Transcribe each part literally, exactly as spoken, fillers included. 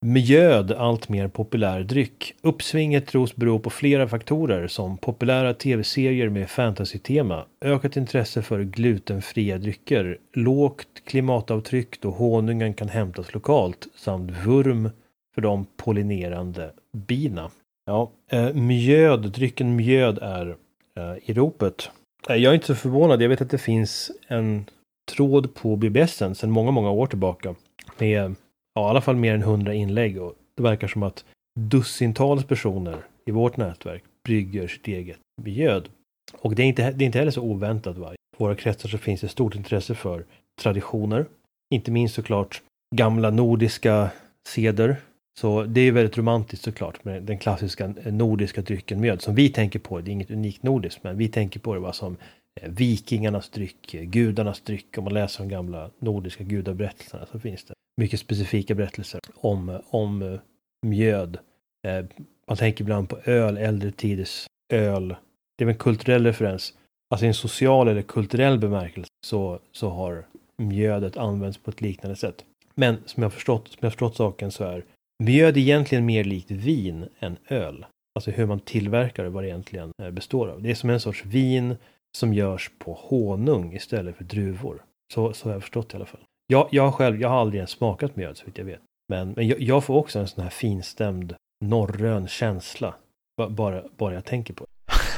Mjöd allt mer populär dryck. Uppsvinget tros bero på flera faktorer som populära tv-serier med fantasy-tema, ökat intresse för glutenfria drycker, lågt klimatavtryck då honungen kan hämtas lokalt samt vurm för de pollinerande bina. Ja, eh, mjöd, drycken mjöd är eh, i ropet. Eh, jag är inte så förvånad, jag vet att det finns en tråd på B B S sedan många, många år tillbaka med ja, i alla fall mer än hundra inlägg och det verkar som att dussintals personer i vårt nätverk brygger sitt eget mjöd. Och det är inte, det är inte heller så oväntat. Va? I våra kretsar så finns det stort intresse för traditioner. Inte minst såklart gamla nordiska seder. Så det är väldigt romantiskt såklart med den klassiska nordiska drycken mjöd som vi tänker på. Det är inget unikt nordiskt men vi tänker på det va, som vikingarnas dryck, gudarnas dryck. Om man läser de gamla nordiska gudaberättelserna så finns det mycket specifika berättelser om, om mjöd. Eh, man tänker ibland på öl, äldre tiders öl. Det är en kulturell referens. Alltså i en social eller kulturell bemärkelse så, så har mjödet använts på ett liknande sätt. Men som jag förstått, som jag förstått saken så är mjöd egentligen mer likt vin än öl. Alltså hur man tillverkar det, vad det egentligen består av. Det är som en sorts vin som görs på honung istället för druvor. Så, så har jag förstått i alla fall. Jag, jag själv, jag har aldrig ens smakat mjöd så vitt jag vet. Men, men jag, jag får också en sån här finstämd norrön känsla. Bara, bara jag tänker på det.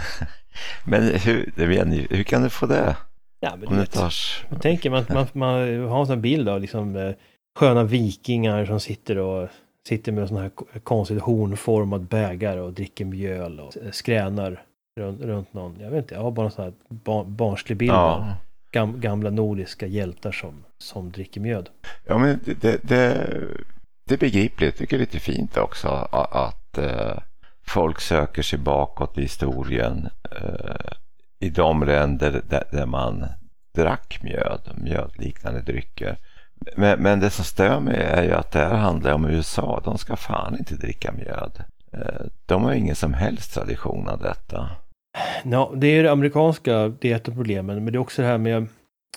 Men hur, det vet ni, hur kan du få det? Ja, men Om vet, tars... man tänker, man, man, man har en sån bild av liksom, eh, sköna vikingar som sitter och sitter med en sån här konstigt hornformad bägare och dricker mjöl och skränar runt, runt någon. Jag vet inte, jag har bara en sån här bar, barnslig bild av Ja. gam, gamla nordiska hjältar som, som dricker mjöd. Ja, men det, det, det, det är begripligt. Jag tycker det är lite fint också att, att eh, folk söker sig bakåt i historien eh, i de länder där, där man drack mjöd, mjödliknande drycker. Men, men det som stör mig är ju att det här handlar om U S A. De ska fan inte dricka mjöd. Eh, de har ingen som helst tradition av detta. Ja, det är det amerikanska, det är ett av problemen, men det är också det här med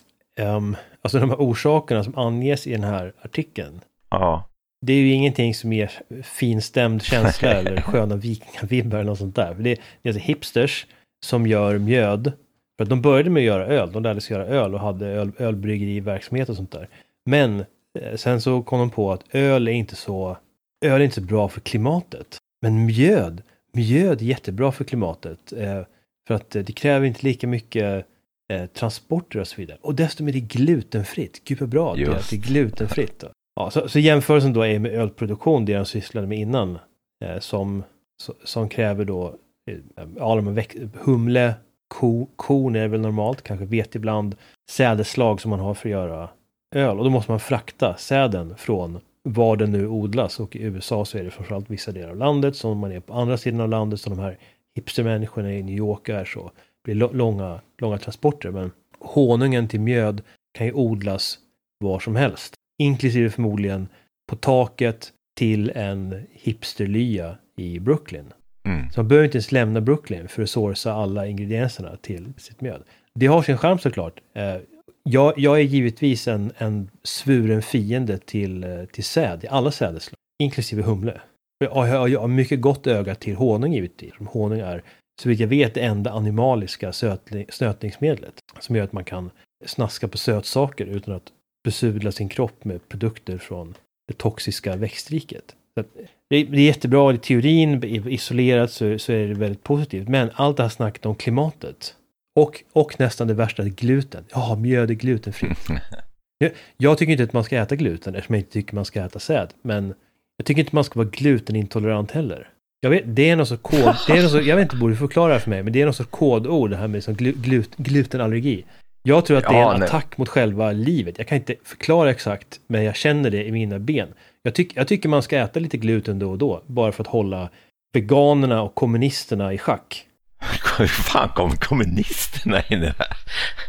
um, alltså de här orsakerna som anges i den här artikeln. Ja. Det är ju ingenting som ger finstämd känsla eller sköna vikingavibbar eller något sånt där. Det är, det är alltså hipsters som gör mjöd. För att de började med att göra öl. De lärde sig göra öl och hade öl, ölbryggeriverksamhet och sånt där. Men eh, sen så kom de på att öl är inte så öl är inte så bra för klimatet. Men mjöd, mjöd är jättebra för klimatet. Eh, för att eh, det kräver inte lika mycket eh, transporter och så vidare. Och dessutom är det glutenfritt. Gud vad bra det är att det är glutenfritt då. Ja, så, så jämförelsen då är med ölproduktion, det de sysslade med innan, eh, som, så, som kräver då eh, ja, de väx- humle, ko, korn är väl normalt, kanske vet ibland, sädeslag som man har för att göra öl. Och då måste man frakta säden från var den nu odlas. Och i U S A så är det framförallt vissa delar av landet, som man är på andra sidan av landet, som de här hipstermänniskorna i New York är, så blir lo- långa, långa transporter. Men honungen till mjöd kan ju odlas var som helst. Inklusive förmodligen på taket till en hipsterlya i Brooklyn. Mm. Så man behöver inte ens lämna Brooklyn för att sourca alla ingredienserna till sitt mjöd. Det har sin charm såklart. Jag, jag är givetvis en, en svuren fiende till, till säd, i alla sädeslag, inklusive humle. Jag, jag, jag har mycket gott öga till honung givetvis. Honung är, så vitt jag vet, det enda animaliska sötling, snötningsmedlet som gör att man kan snaska på sötsaker utan att besudla sin kropp med produkter från det toxiska växtriket. Så det, är, det är jättebra i teorin, isolerat så, så är det väldigt positivt. Men allt det här snacket om klimatet och, och nästan det värsta, gluten. Ja, mjöd är glutenfritt. jag, jag tycker inte att man ska äta gluten eftersom jag inte tycker man ska äta säd. Men jag tycker inte man ska vara glutenintolerant heller. Jag vet, det är något så kod, det är något så, jag vet inte, borde förklara det för mig, men det är något så kodord det här med som glu, glut, glutenallergi. Jag tror att det är en attack nej. mot själva livet. Jag kan inte förklara exakt, men jag känner det i mina ben. Jag, tyck, jag tycker man ska äta lite gluten då och då, bara för att hålla veganerna och kommunisterna i schack. Hur fan kommer kommunisterna in i det här?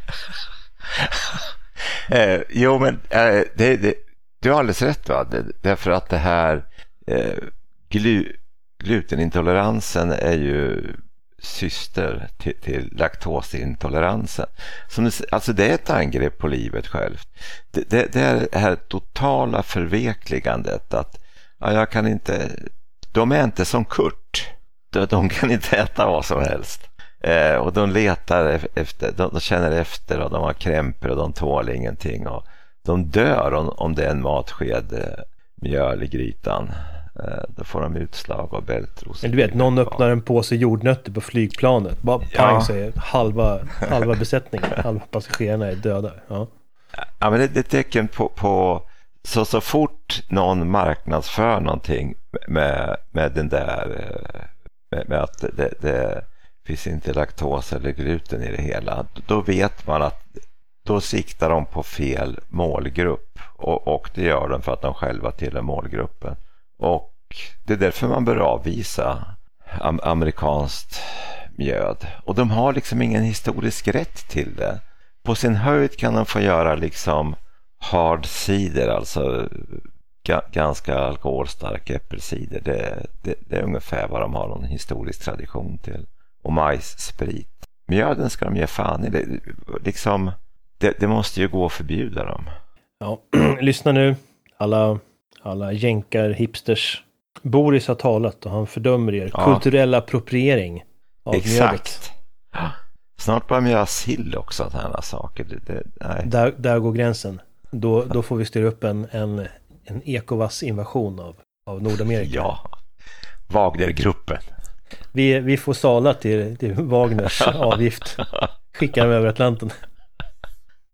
eh, jo, men eh, det, det, du har alldeles rätt, va? Det, därför att det här eh, glu, glutenintoleransen är ju syster till, till laktosintoleransen. Som det, alltså det är ett angrepp på livet självt. Det, det, det är det här totala förvekligandet att, ja, jag kan inte, de är inte som Kurt. De, de kan inte äta vad som helst. Eh, och de letar efter, de, de känner efter och de har krämpor och de tål ingenting. Och de dör om, om det är en matsked eh, mjöl i grytan. Eh, då får de utslag av bältros. Men du vet, någon öppnar en påse jordnötter på flygplanet. Bara pang, ja. säger halva, halva besättningen, halva passagerarna är döda. Ja, ja men det, det är ett tecken på, på så, så fort någon marknadsför någonting med, med den där med, med att det, det finns inte laktos eller gluten i det hela, då vet man att då siktar de på fel målgrupp, och, och det gör de för att de själva tillhör målgruppen, och det är därför man bör avvisa am- amerikanskt mjöd, och de har liksom ingen historisk rätt till det. På sin höjd kan de få göra liksom hard cider, alltså ga- ganska alkoholstark äppelcider. Det, det, det är ungefär vad de har någon historisk tradition till. Och majssprit. Mjöden ska de ge fan i. Det, liksom, det, det måste ju gå att förbjuda dem. ja. Lyssna nu, alla, alla jänkar, hipsters. Boris har talat och han fördömer er Ja. kulturell appropriering av Exakt. mjödet. Snart börjar man göra sill också, sådana saker. Det, det, nej. Där, där går gränsen. Då, då får vi styra upp en, en, en Ecowas-invasion av, av Nordamerika. Ja, Wagnergruppen. Vi, vi får sala till, till Wagners avgift. Skickar dem över Atlanten.